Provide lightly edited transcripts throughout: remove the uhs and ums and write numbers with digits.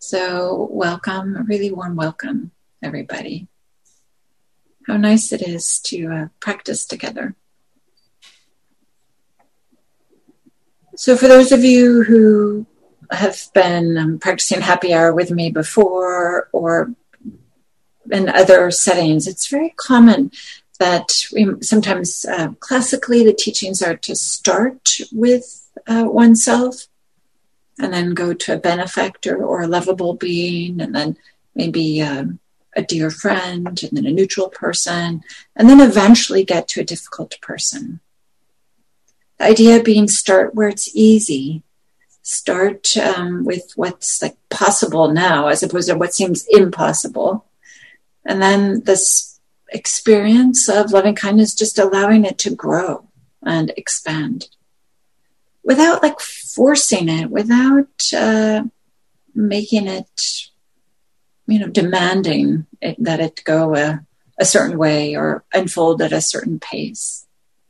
So welcome, a really warm welcome, everybody. How nice it is to practice together. So for those of you who have been practicing happy hour with me before or in other settings, it's very common that sometimes classically the teachings are to start with oneself and then go to a benefactor or a lovable being, and then maybe a dear friend, and then a neutral person, and then eventually get to a difficult person. The idea being start where it's easy. Start with what's like possible now as opposed to what seems impossible. And then this experience of loving kindness, just allowing it to grow and expand. Without like forcing it, without making it, demanding that it go a certain way or unfold at a certain pace.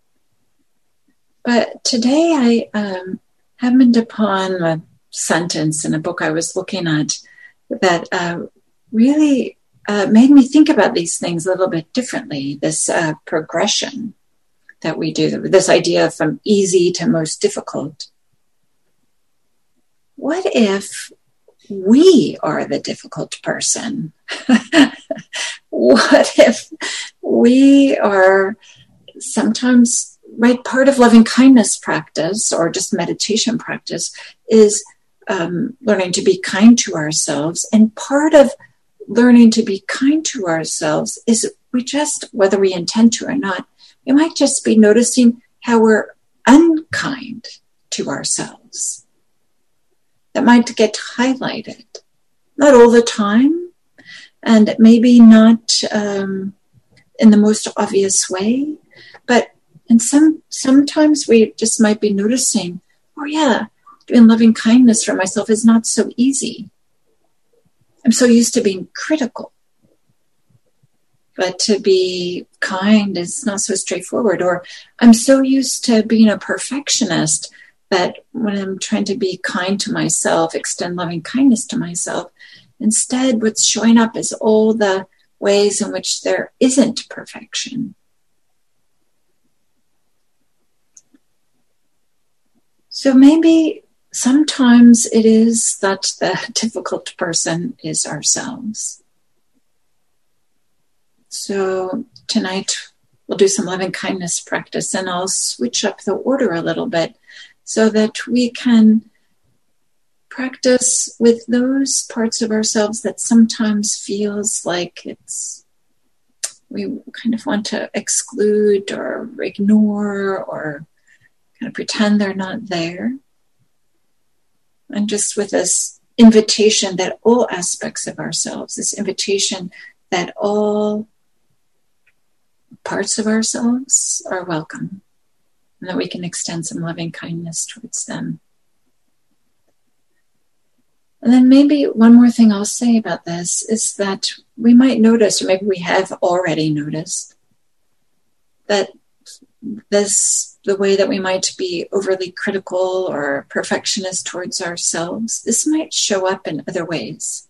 But today I happened upon a sentence in a book I was looking at that really made me think about these things a little bit differently, this progression that we do, this idea from easy to most difficult. What if we are the difficult person? What if we are sometimes, part of loving kindness practice or just meditation practice is learning to be kind to ourselves. And part of learning to be kind to ourselves is whether we intend to or not, we might just be noticing how we're unkind to ourselves. That might get highlighted. Not all the time, and maybe not in the most obvious way, but sometimes we just might be noticing, doing loving kindness for myself is not so easy. I'm so used to being critical. But to be kind is not so straightforward. Or I'm so used to being a perfectionist that when I'm trying to be kind to myself, extend loving kindness to myself, instead what's showing up is all the ways in which there isn't perfection. So maybe sometimes it is that the difficult person is ourselves. So tonight we'll do some loving kindness practice, and I'll switch up the order a little bit so that we can practice with those parts of ourselves that sometimes feels like we kind of want to exclude or ignore or kind of pretend they're not there. And just with this invitation that all aspects of ourselves, this invitation that all parts of ourselves are welcome, and that we can extend some loving kindness towards them. And then maybe one more thing I'll say about this is that we might notice, or maybe we have already noticed, that the way that we might be overly critical or perfectionist towards ourselves, this might show up in other ways.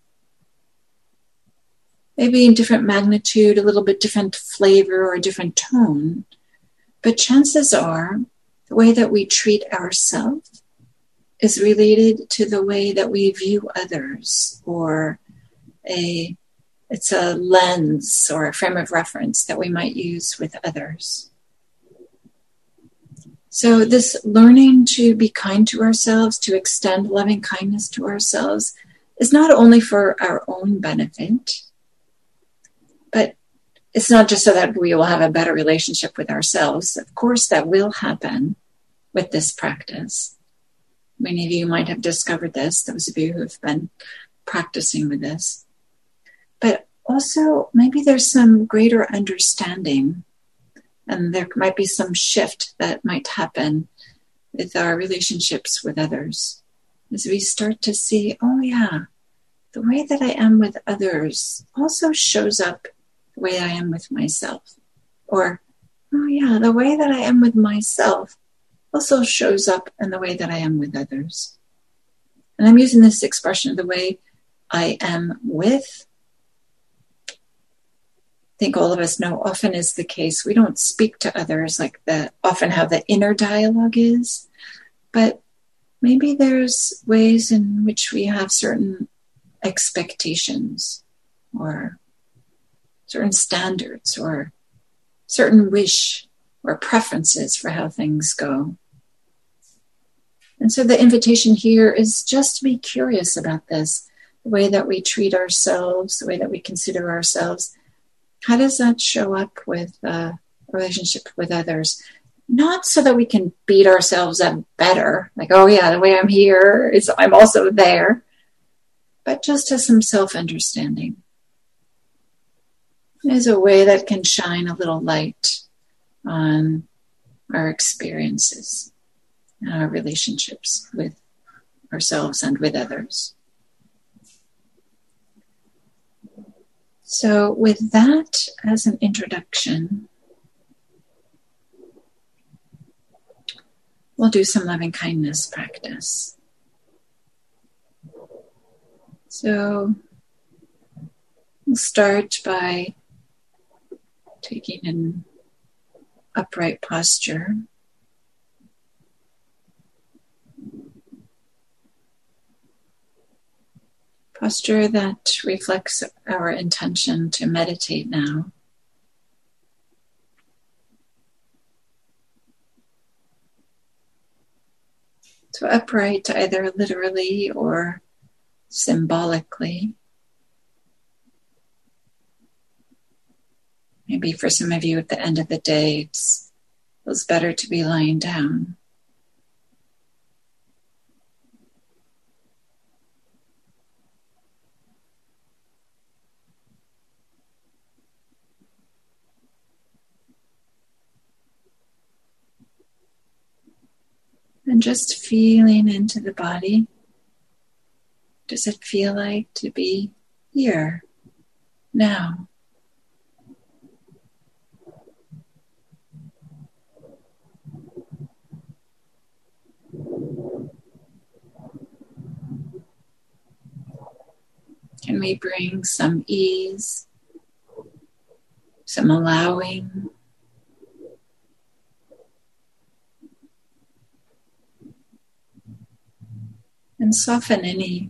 Maybe in different magnitude, a little bit different flavor or a different tone. But chances are the way that we treat ourselves is related to the way that we view others, or it's a lens or a frame of reference that we might use with others. So this learning to be kind to ourselves, to extend loving kindness to ourselves, is not only for our own benefit, but it's not just so that we will have a better relationship with ourselves. Of course, that will happen with this practice. Many of you might have discovered this, those of you who have been practicing with this. But also, maybe there's some greater understanding, and there might be some shift that might happen with our relationships with others. As we start to see, the way that I am with others also shows up the way I am with myself. Or, the way that I am with myself also shows up in the way that I am with others. And I'm using this expression, the way I am with. I think all of us know often is the case. We don't speak to others like often how the inner dialogue is, but maybe there's ways in which we have certain expectations or certain standards or certain wish or preferences for how things go. And so the invitation here is just to be curious about this, the way that we treat ourselves, the way that we consider ourselves. How does that show up with a relationship with others? Not so that we can beat ourselves up better, like, oh yeah, the way I'm here is I'm also there, but just as some self-understanding. There's a way that can shine a little light on our experiences and our relationships with ourselves and with others. So with that as an introduction, we'll do some loving kindness practice. So we'll start by taking an upright posture. Posture that reflects our intention to meditate now. So upright either literally or symbolically. Maybe for some of you at the end of the day, it feels better to be lying down. And just feeling into the body. Does it feel like to be here, now? Can we bring some ease, some allowing? And soften any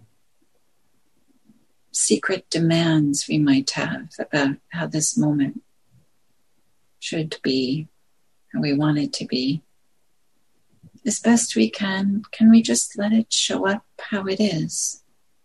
secret demands we might have about how this moment should be, how we want it to be. As best we can we just let it show up how it is?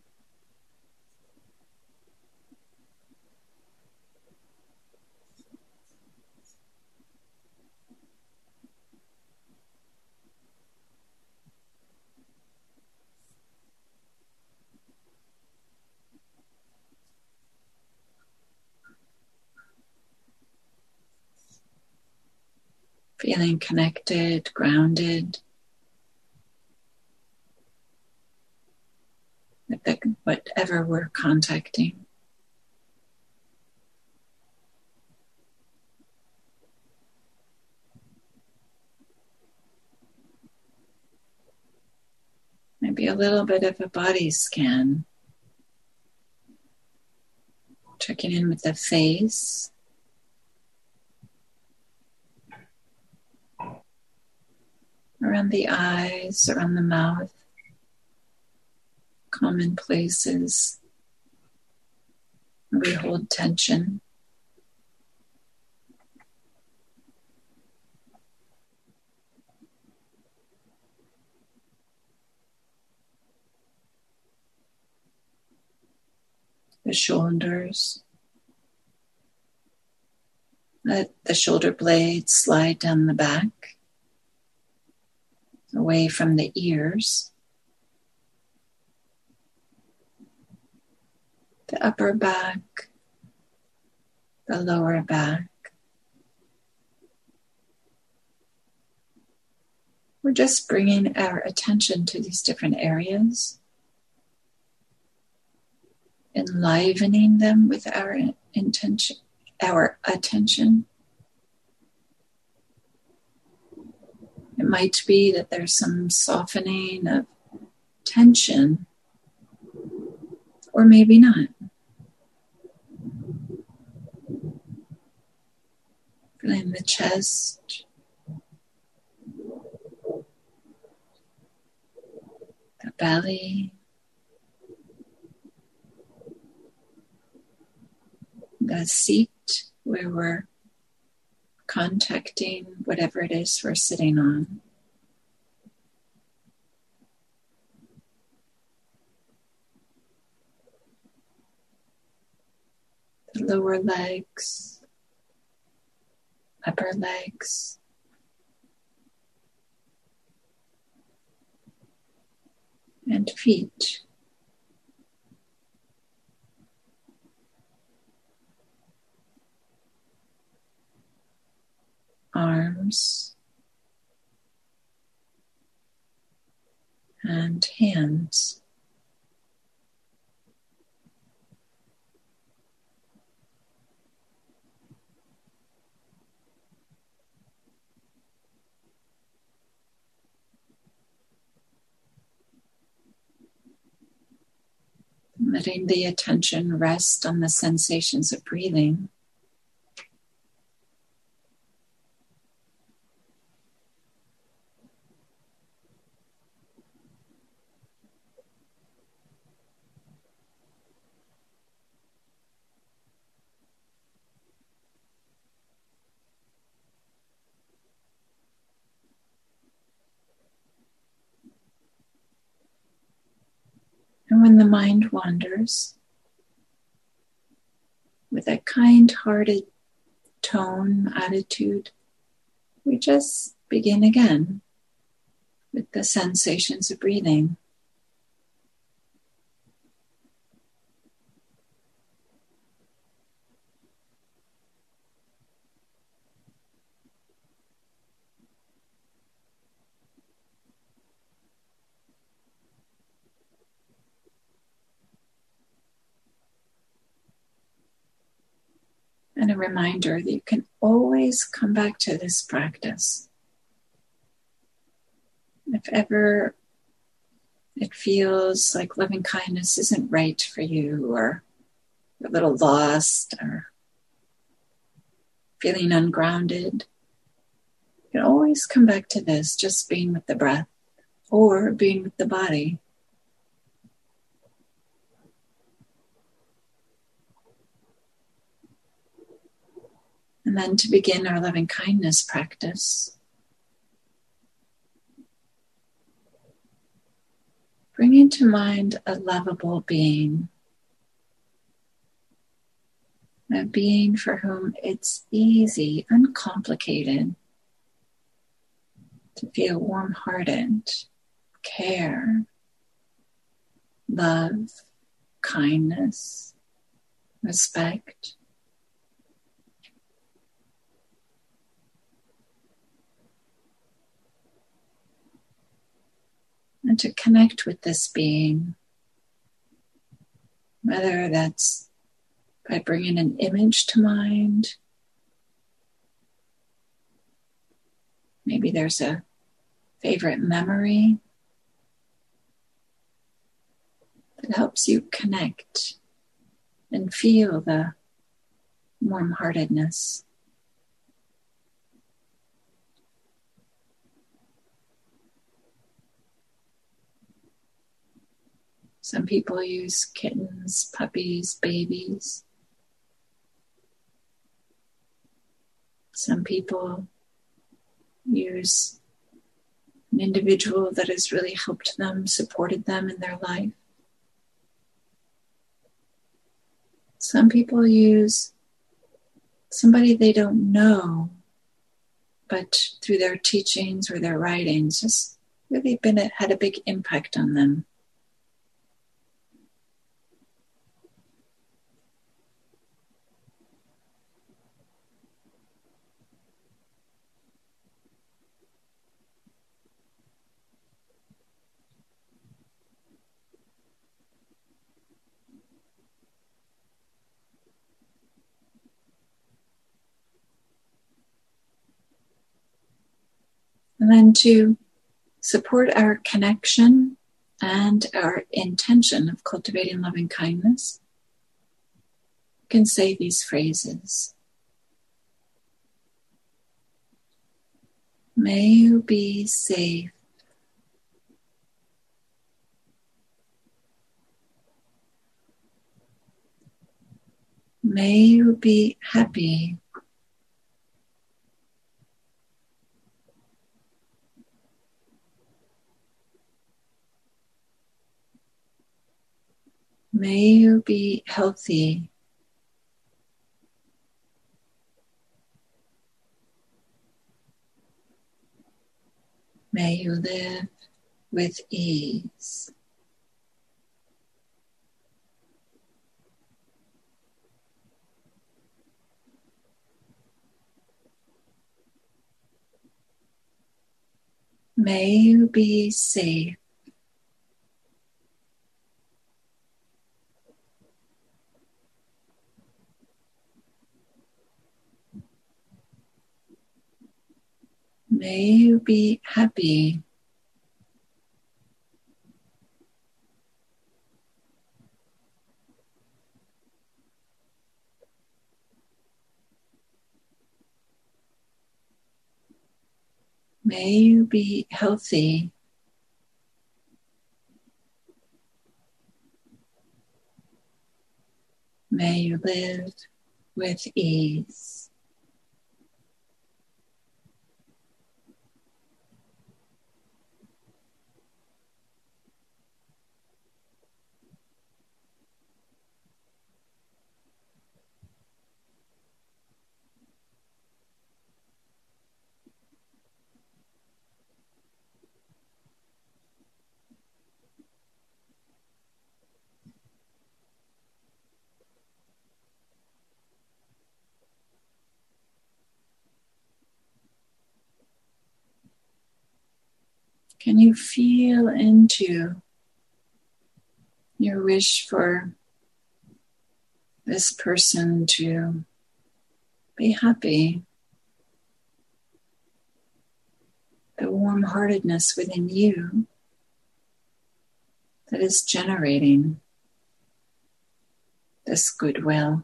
Feeling connected, grounded, with whatever we're contacting. Maybe a little bit of a body scan. Checking in with the face. Around the eyes, around the mouth. Common places where we hold tension. The shoulders. Let the shoulder blades slide down the back, away from the ears. The upper back, the lower back. We're just bringing our attention to these different areas, enlivening them with our intention, our attention. It might be that there's some softening of tension, or maybe not. Feeling the chest, the belly, the seat where we're contacting whatever it is we're sitting on. The lower legs, upper legs, and feet. Arms and hands. Letting the attention rest on the sensations of breathing. And when the mind wanders, with a kind-hearted tone, attitude, we just begin again with the sensations of breathing. And a reminder that you can always come back to this practice. If ever it feels like loving kindness isn't right for you, or you're a little lost, or feeling ungrounded, you can always come back to this, just being with the breath or being with the body. And then to begin our loving kindness practice, bring into mind a lovable being, a being for whom it's easy, uncomplicated, to feel warm-hearted, care, love, kindness, respect. And to connect with this being, whether that's by bringing an image to mind, maybe there's a favorite memory that helps you connect and feel the warm-heartedness. Some people use kittens, puppies, babies. Some people use an individual that has really helped them, supported them in their life. Some people use somebody they don't know, but through their teachings or their writings, just really had a big impact on them. And then to support our connection and our intention of cultivating loving kindness, you can say these phrases. May you be safe. May you be happy. May you be healthy. May you live with ease. May you be safe. May you be happy. May you be healthy. May you live with ease. Can you feel into your wish for this person to be happy? The warm-heartedness within you that is generating this goodwill.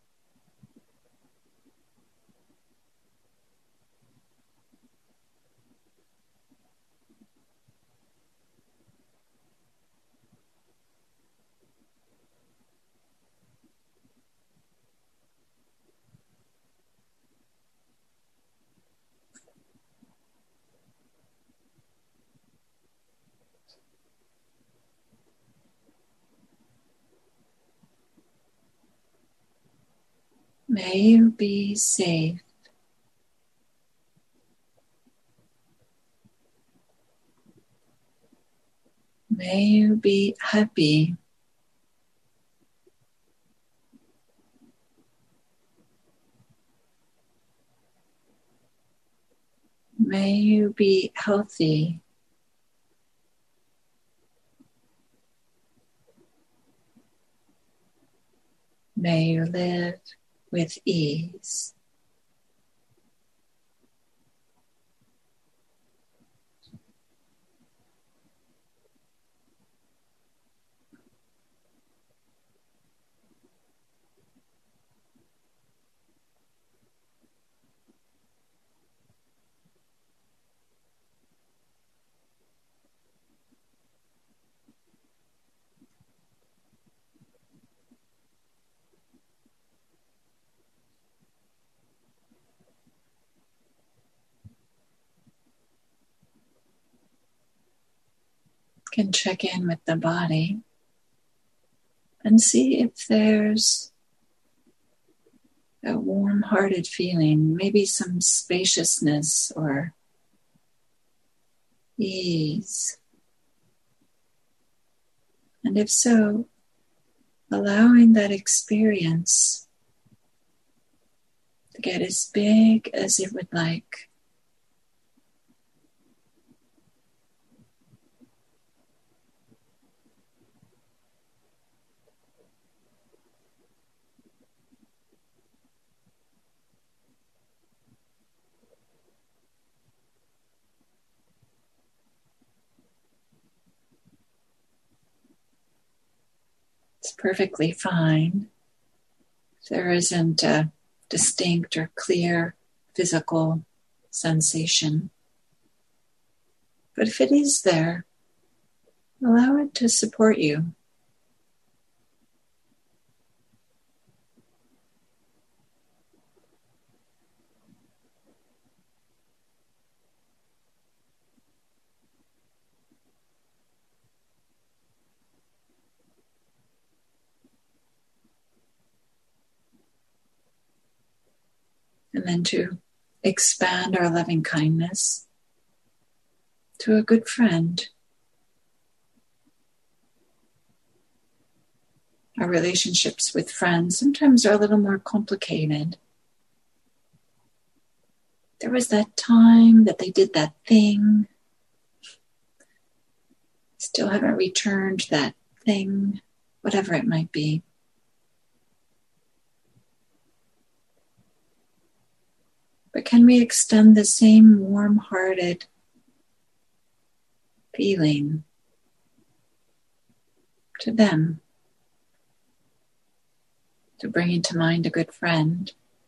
May you be safe. May you be happy. May you be healthy. May you live with ease. Can check in with the body and see if there's a warm-hearted feeling, maybe some spaciousness or ease. And if so, allowing that experience to get as big as it would like. perfectly fine. If there isn't a distinct or clear physical sensation. But if it is there, allow it to support you. And then to expand our loving kindness to a good friend. Our relationships with friends sometimes are a little more complicated. There was that time that they did that thing. Still haven't returned that thing, whatever it might be. But can we extend the same warm-hearted feeling to them? To bringing to mind a good friend.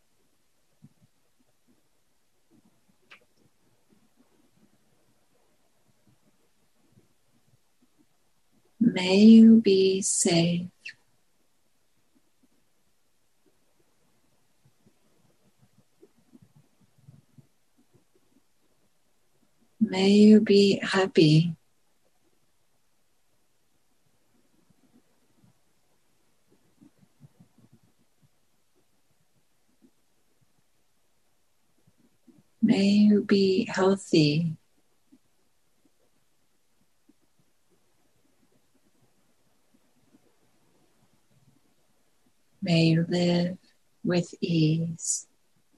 May you be safe. May you be happy. May you be healthy. May you live with ease.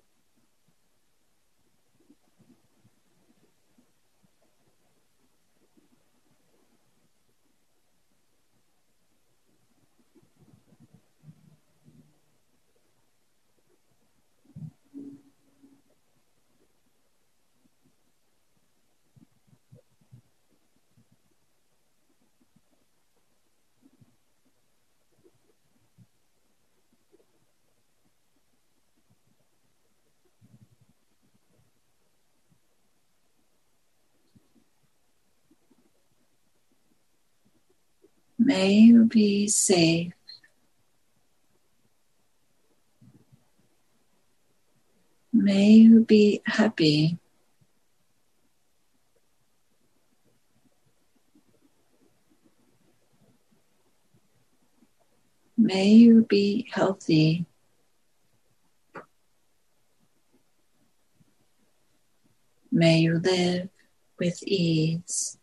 May you be safe. May you be happy. May you be healthy. May you live with ease.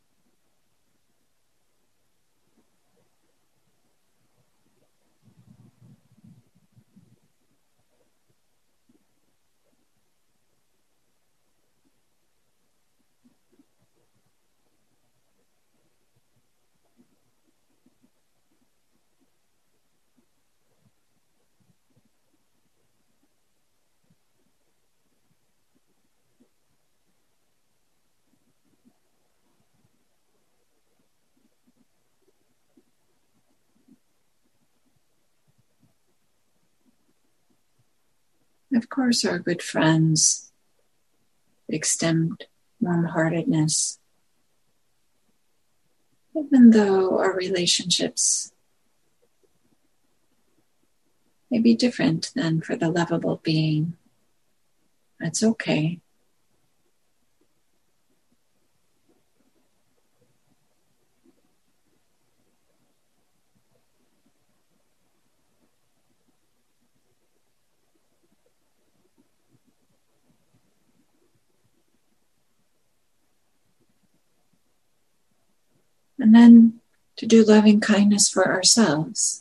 Of course, our good friends extend warm-heartedness, even though our relationships may be different than for the lovable being. That's okay. And then to do loving kindness for ourselves.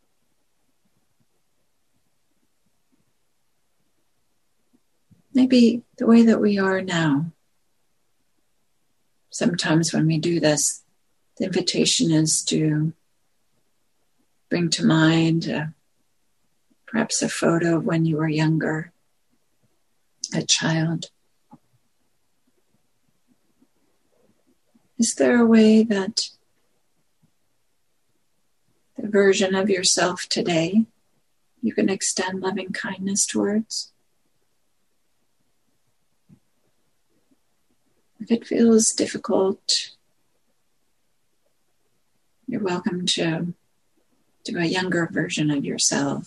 Maybe the way that we are now. Sometimes when we do this, the invitation is to bring to mind perhaps a photo of when you were younger, a child. Is there a way that the version of yourself today you can extend loving kindness towards. If it feels difficult, you're welcome to do a younger version of yourself.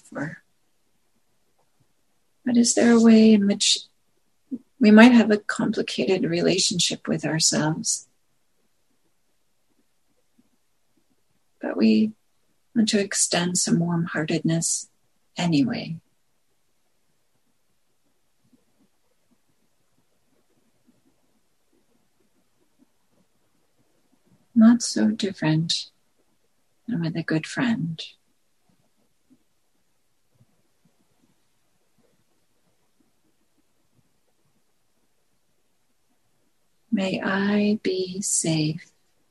But is there a way in which we might have a complicated relationship with ourselves, but we want to extend some warm-heartedness anyway? Not so different than with a good friend. May I be safe.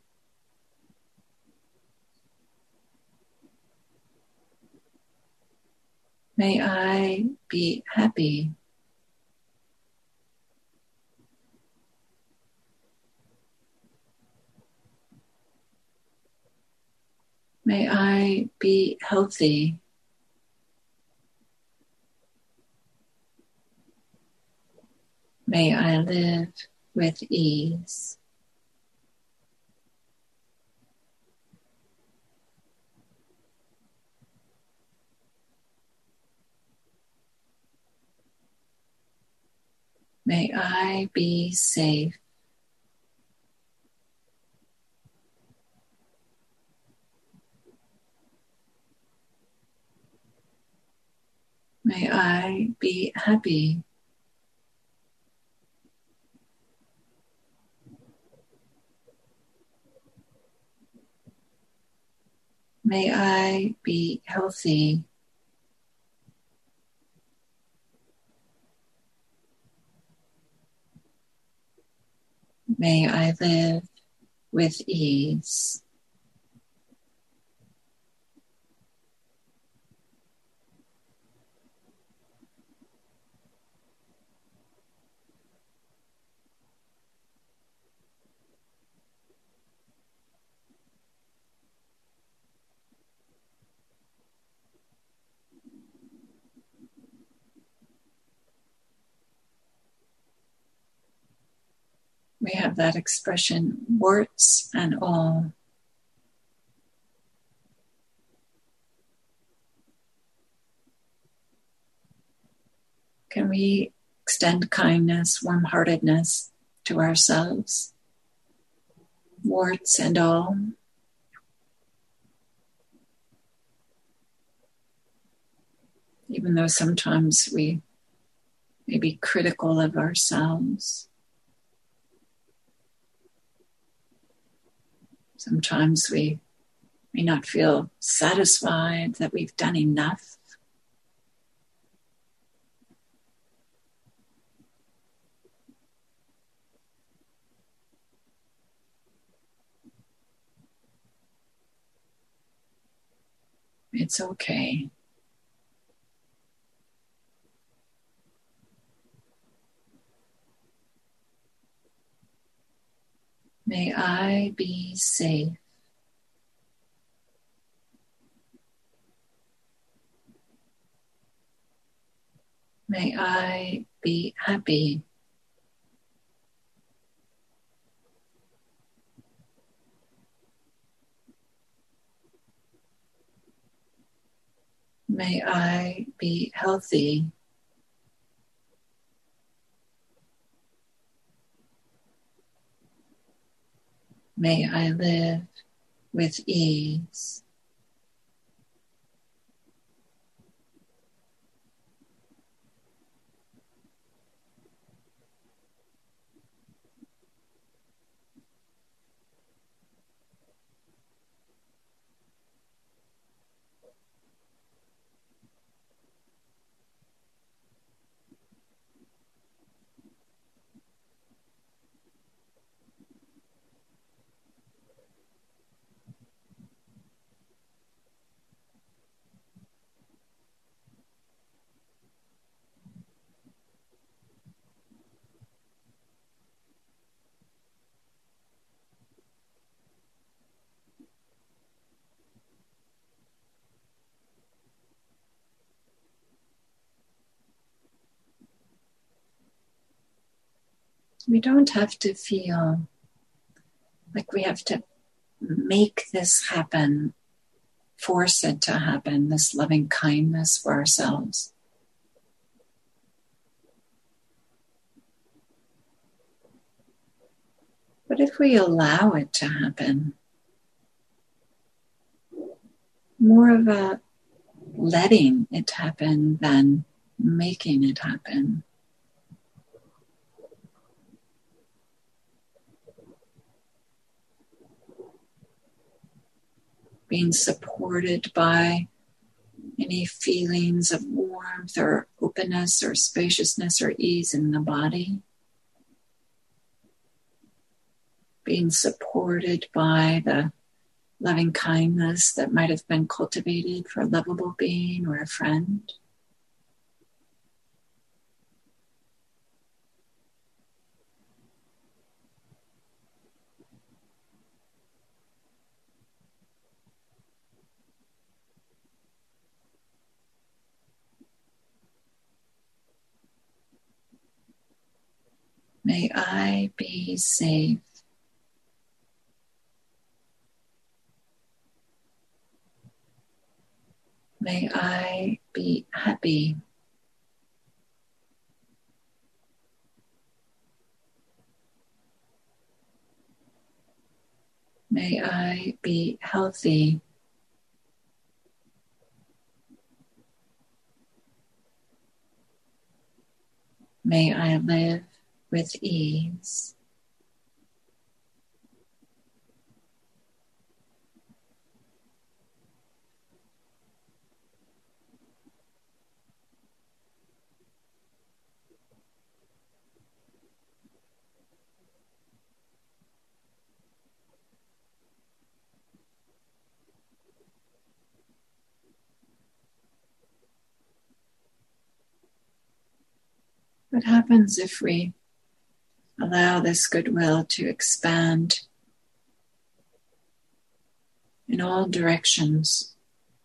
May I be happy. May I be healthy. May I live with ease. May I be safe. May I be happy. May I be healthy. May I live with ease. We have that expression, warts and all. Can we extend kindness, warm-heartedness to ourselves? Warts and all. Even though sometimes we may be critical of ourselves. Sometimes we may not feel satisfied that we've done enough. It's okay. May I be safe. May I be happy. May I be healthy. May I live with ease. We don't have to feel like we have to make this happen, force it to happen, this loving kindness for ourselves. But if we allow it to happen, more of a letting it happen than making it happen. Being supported by any feelings of warmth or openness or spaciousness or ease in the body. Being supported by the loving kindness that might have been cultivated for a lovable being or a friend. May I be safe. May I be happy. May I be healthy. May I live with ease. What happens if we allow this goodwill to expand in all directions,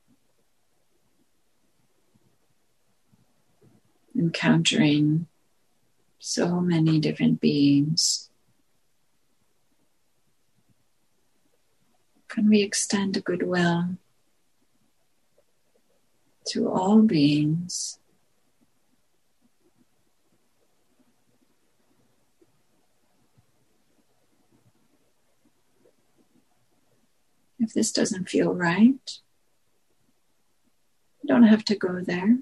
encountering so many different beings? Can we extend a goodwill to all beings? If this doesn't feel right, you don't have to go there.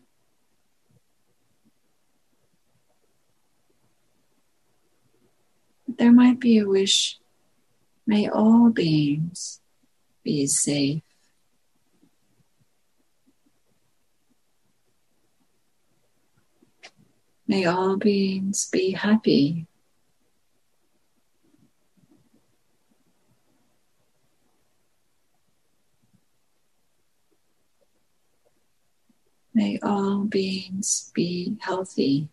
But there might be a wish, may all beings be safe. May all beings be happy. May all beings be healthy.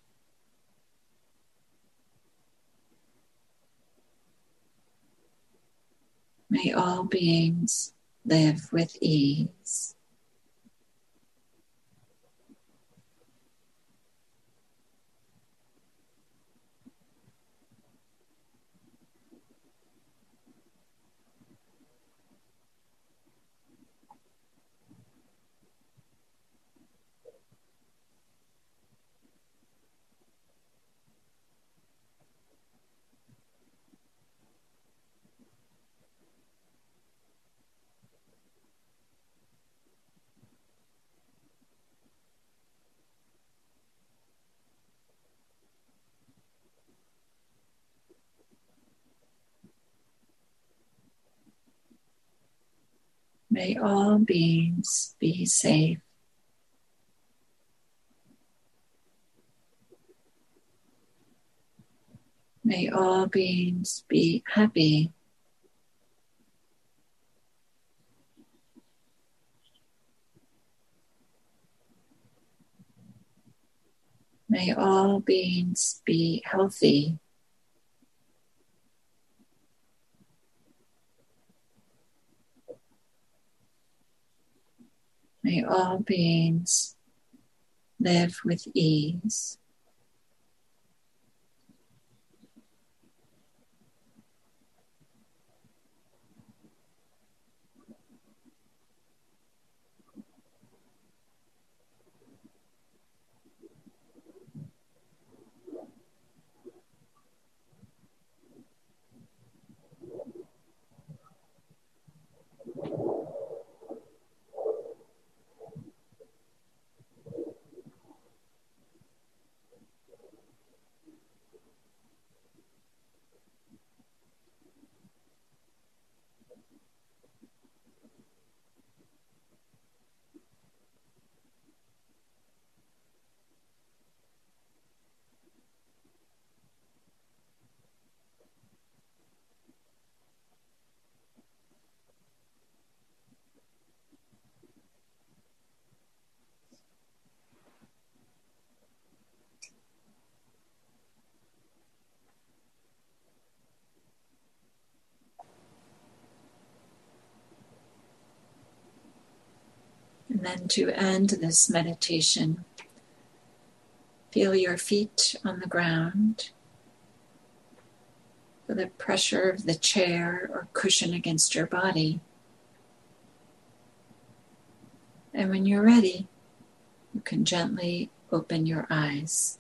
May all beings live with ease. May all beings be safe. May all beings be happy. May all beings be healthy. May all beings live with ease. then to end this meditation, feel your feet on the ground. Feel the pressure of the chair or cushion against your body. And when you're ready, you can gently open your eyes.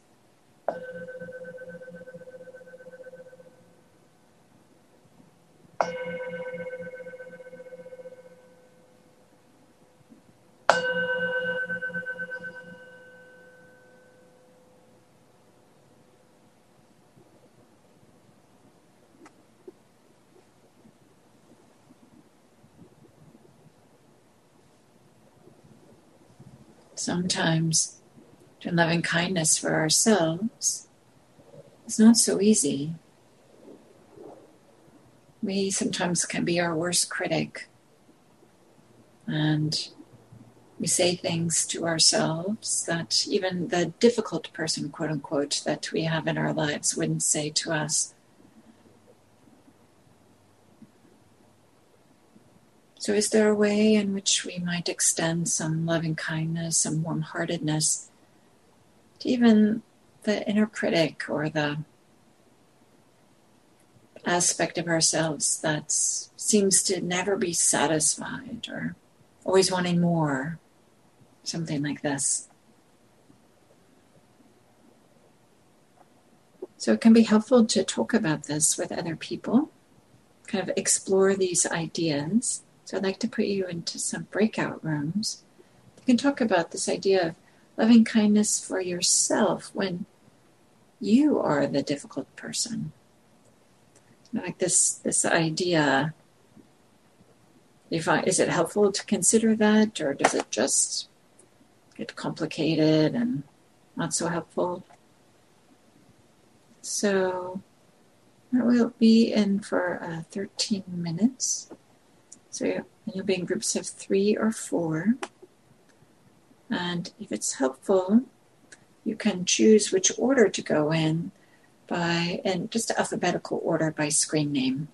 Sometimes doing loving kindness for ourselves is not so easy. We sometimes can be our worst critic, and we say things to ourselves that even the difficult person, quote unquote, that we have in our lives wouldn't say to us. So is there a way in which we might extend some loving kindness, some warm-heartedness to even the inner critic or the aspect of ourselves that seems to never be satisfied or always wanting more, something like this? So it can be helpful to talk about this with other people, kind of explore these ideas. So I'd like to put you into some breakout rooms. You can talk about this idea of loving kindness for yourself when you are the difficult person. Like this idea, is it helpful to consider that, or does it just get complicated and not so helpful? So we'll be in for 13 minutes. So you'll be in groups of 3 or 4. And if it's helpful, you can choose which order to go in just alphabetical order by screen name.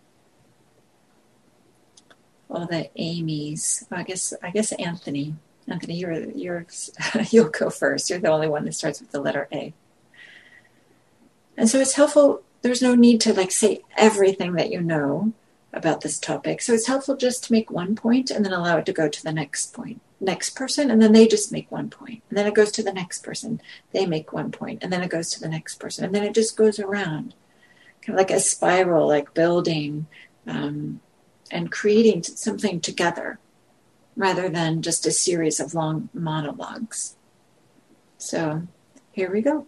All the Amy's. I guess Anthony. Anthony, you'll go first. You're the only one that starts with the letter A. And so it's helpful. There's no need to say everything that you know about this topic. So it's helpful just to make one point and then allow it to go to the next person, and then they just make one point. And then it goes to the next person. They make one point, and then it goes to the next person. And then it just goes around, kind of like a spiral, like building and creating something together rather than just a series of long monologues. So here we go.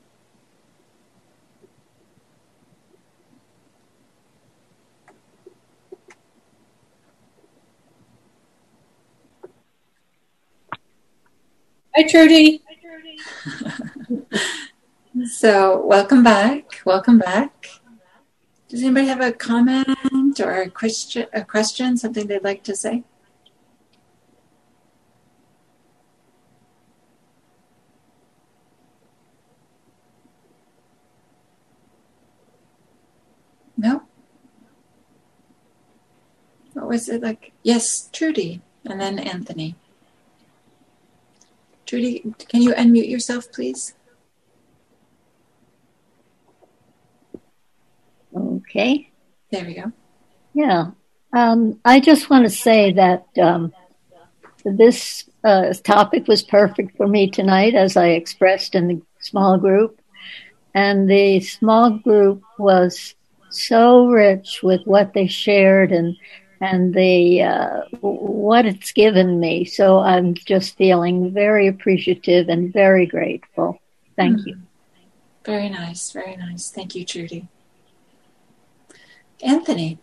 Hi, Trudy. So welcome back. Does anybody have a comment or a question, something they'd like to say? No? What was it like? Yes, Trudy, and then Anthony. Trudy, can you unmute yourself, please? Okay. There we go. Yeah. I just want to say that this topic was perfect for me tonight, as I expressed in the small group. And the small group was so rich with what they shared and the what it's given me. So I'm just feeling very appreciative and very grateful. Thank you. Very nice, very nice. Thank you, Trudy. Anthony.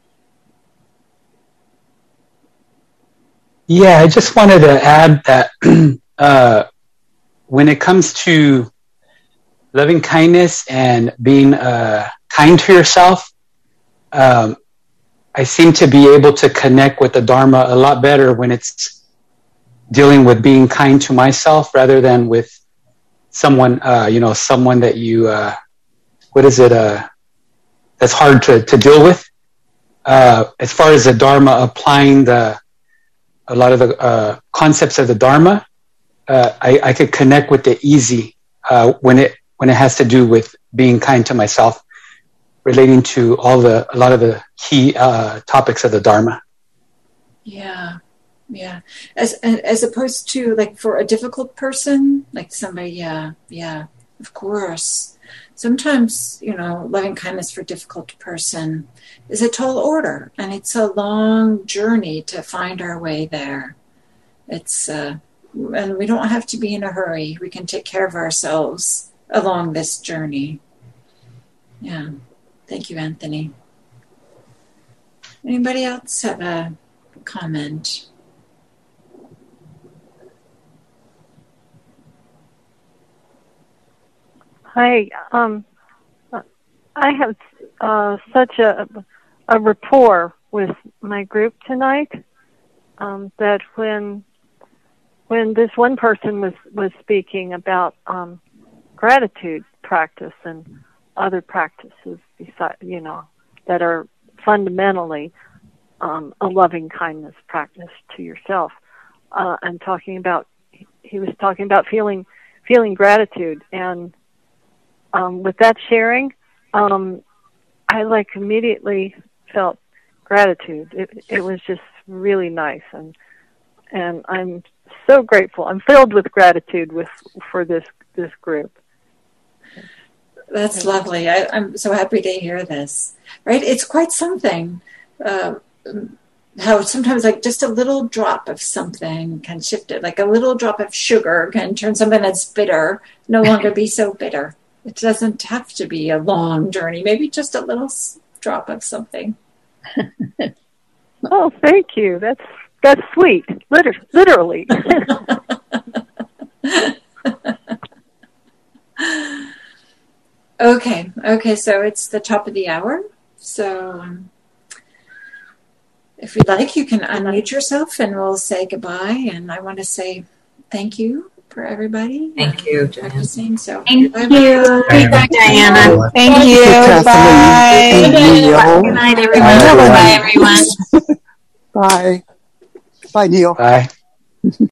Yeah, I just wanted to add that when it comes to loving kindness and being kind to yourself, I seem to be able to connect with the Dharma a lot better when it's dealing with being kind to myself rather than with someone, someone that you, that's hard to deal with. As far as the Dharma, applying a lot of the concepts of the Dharma I could connect with the easy when it has to do with being kind to myself, relating to a lot of the key topics of the Dharma. Yeah. As opposed to like for a difficult person, like somebody, yeah, of course. Sometimes, loving kindness for a difficult person is a tall order, and it's a long journey to find our way there. It's and we don't have to be in a hurry. We can take care of ourselves along this journey. Yeah. Thank you, Anthony. Anybody else have a comment? Hi. I have such a rapport with my group tonight that when this one person was speaking about gratitude practice and other practices beside, that are fundamentally a loving kindness practice to yourself, and he was talking about feeling gratitude, and with that sharing, I immediately felt gratitude. It was just really nice, and I'm so grateful. I'm filled with gratitude for this group. That's lovely. I'm so happy to hear this. Right? It's quite something. How sometimes just a little drop of something can shift it. Like a little drop of sugar can turn something that's bitter no longer be so bitter. It doesn't have to be a long journey. Maybe just a little drop of something. Oh, thank you. That's sweet. Literally. Okay. So it's the top of the hour. So if you'd like, you can unmute yourself and we'll say goodbye. And I want to say thank you for everybody. Thank you, Diana. So thank you. Bye, Diana. Thank you. Bye. Good night, everyone. Bye, everyone. Bye. Bye, Neil. Bye.